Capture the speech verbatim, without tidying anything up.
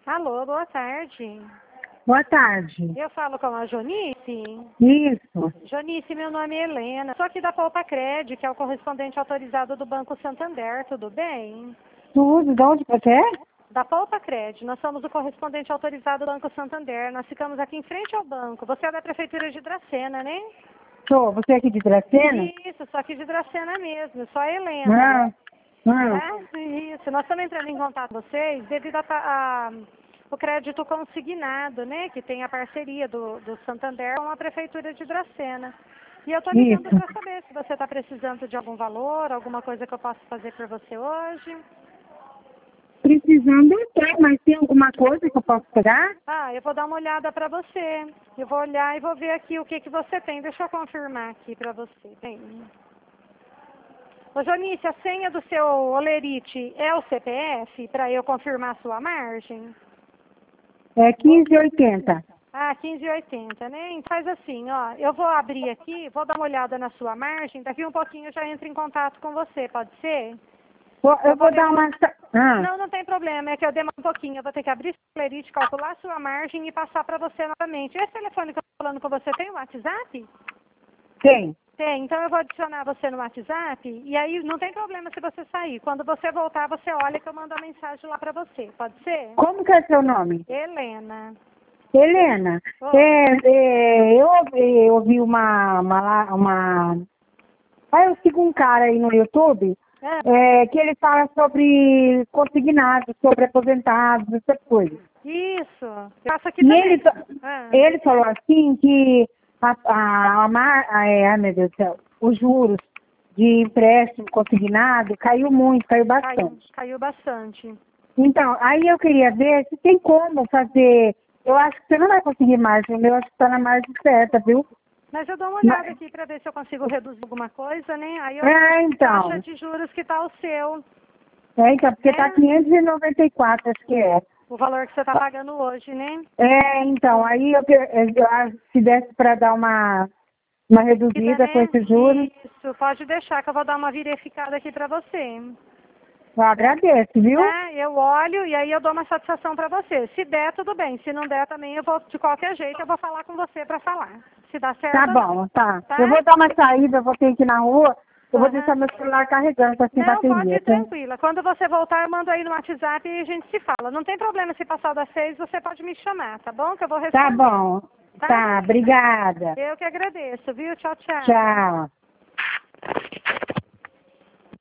Alô, boa tarde. Boa tarde. Eu falo com a Jonice. Isso. Jonice, meu nome é Helena. Sou aqui da Poupa Cred, que é o correspondente autorizado do Banco Santander, tudo bem? Tudo, de onde você é? Da Poupa Cred, nós somos o correspondente autorizado do Banco Santander. Nós ficamos aqui em frente ao banco. Você é da Prefeitura de Dracena, né? Sou. Você é aqui de Dracena? Isso, sou aqui de Dracena mesmo, sou a Helena. Não. Não. É, isso, nós estamos entrando em contato com vocês devido a, a o crédito consignado, né, que tem a parceria do, do Santander com a Prefeitura de Dracena. E eu estou ligando Isso. para saber se você está precisando de algum valor, alguma coisa que eu possa fazer por você hoje. Precisando até, mas tem alguma coisa que eu posso pegar? Ah, eu vou dar uma olhada para você. Eu vou olhar e vou ver aqui o que, que você tem. Deixa eu confirmar aqui para você. Tem. Ô, Jonice, a senha do seu Olerite é o C P F para eu confirmar a sua margem? É quinze e oitenta. Ah, quinze e oitenta, né? Então faz assim, ó, eu vou abrir aqui, vou dar uma olhada na sua margem, daqui um pouquinho eu já entro em contato com você, pode ser? Vou- Eu, Eu vou vou dar uma... Ah, Não, não tem problema, é que eu demoro um pouquinho, eu vou ter que abrir o Olerite, calcular a sua margem e passar para você novamente. Esse telefone que eu estou falando com você tem o WhatsApp? tem. Tem, então eu vou adicionar você no WhatsApp e aí não tem problema se você sair. Quando você voltar, você olha que eu mando a mensagem lá para você, pode ser? Como que é seu nome? Helena. Helena. Oi. É, é, eu, ouvi- eu ouvi uma... uma, uma... Ah, eu sigo um cara aí no YouTube... Ah, É, que ele fala sobre consignados, sobre aposentados, essas coisas. isso, eu faço aqui E também. ele, fa- Ah, ele falou assim que a, a, a, mar- a, é, ai, meu Deus do céu, os juros de empréstimo consignado caiu muito, caiu caiu, bastante. caiu bastante. Então, aí eu queria ver se tem como fazer. Eu acho que você não vai conseguir margem, o meu acho que está na margem certa, viu? Mas eu dou uma Mas- olhada aqui para ver se eu consigo reduzir alguma coisa, né? Aí eu É, vejo que então. taxa de juros que está o seu, É, então, porque está É. quinhentos e noventa e quatro, acho que é. o valor que você está pagando hoje, né? É, então, aí eu, que- eu acho que se desse para dar uma, uma reduzida com esses juros, Isso, pode deixar que eu vou dar uma verificada aqui para você. eu agradeço, viu? É, eu olho e aí eu dou uma satisfação para você. Se der, tudo bem. Se não der também, eu vou, de qualquer jeito, eu vou falar com você para falar. Se dá certo Tá ou não. bom, tá. Tá? Eu vou dar uma saída, eu vou ter que ir na rua, eu vou Aham. deixar meu celular carregando, tá sem Não, pode bateria, ir tá? tranquila. Quando você voltar, eu mando aí no WhatsApp e a gente se fala. Não tem problema se passar das seis, você pode me chamar, tá bom? Que eu vou responder. Tá bom, Tá? tá, obrigada. Eu que agradeço, viu? Tchau, tchau. Tchau.